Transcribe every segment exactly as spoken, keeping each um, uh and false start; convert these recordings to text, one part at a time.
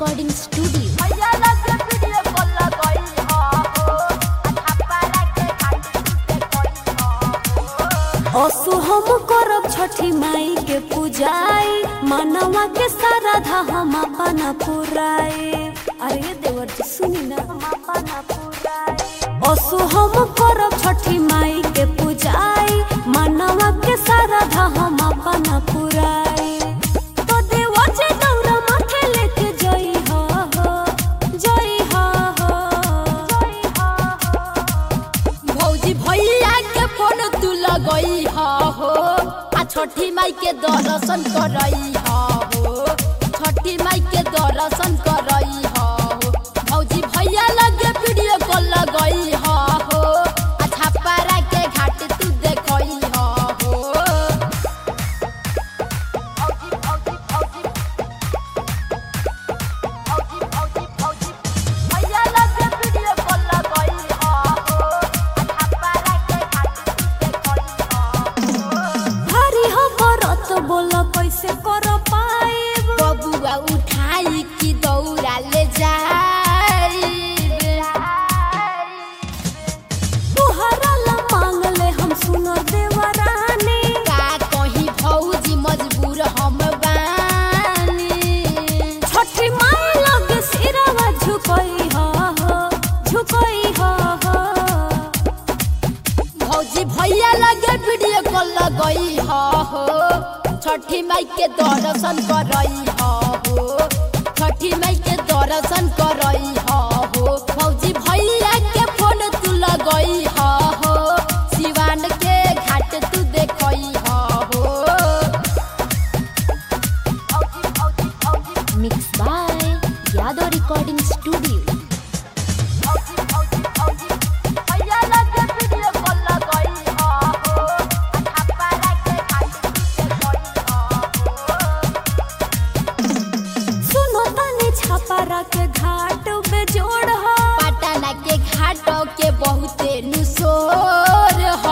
Recording studio. असु हम करब छठी माई के पूजाई, मनवा के श्रद्धा हम अपना पुराई। अरे देवर जी सुनी ना, हम अपना पुराई। असु हम करब छठी माई के पूजाई, मनवा के श्रद्धा हम अपना पुराई। तो देवर जी दौरा माथे लेके जई हो जई हो जई हो। भौजी भैया के फोन तू लगई हो आ छठी माई के दर्शन करई हो, छठी माई के दर्शन करई हो। भौजी भैया लगे वीडियो कॉल लगई हो आ छपारा के घाट तू देखई हो। भैया लगे वीडियो कॉल लगई हो आ छपारा के घाट तू देखई हो। भारी हो बरत बोला कैसे कर पाएब, बबुआ उठाई की दौड़ा ले जाई। तुहरा ला मांग ले हम सुनर देवरानी। का कहीं भौजी मजबूर हम बानी। छठी माई लगे सिरवा झुकई हो झुकई हो। भौजी भैया लगे वीडियो कॉल लगई हो, छठी माई के दर्शन करई हो, छठी माई के दर्शन करई हो। भौजी भैया के फोन तू लगई हो, सिवान के घाट तू देखई हो। Mix by Yadav recording studio. भैया लगे वीडियो कॉल लगई हो आ छपारा के घाट तू देखई हो। सुनो तनी छपारा के घाट पे जोड़ हो, पटना के घाटों के बहुते नुसोर हो।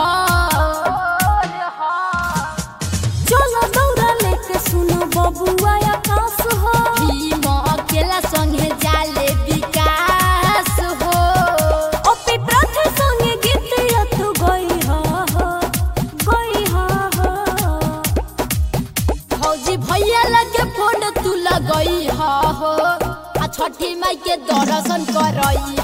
चलो दौरा लेके सुनो बबुआ आकाश हो। भीम अकेला संगे जाले विकास हो। अपी प्रथे संगे गीतिया तू गई हो गई हो। भौजी भैया लगे फोन तू लगई हो आ छठी माई के दर्शन करई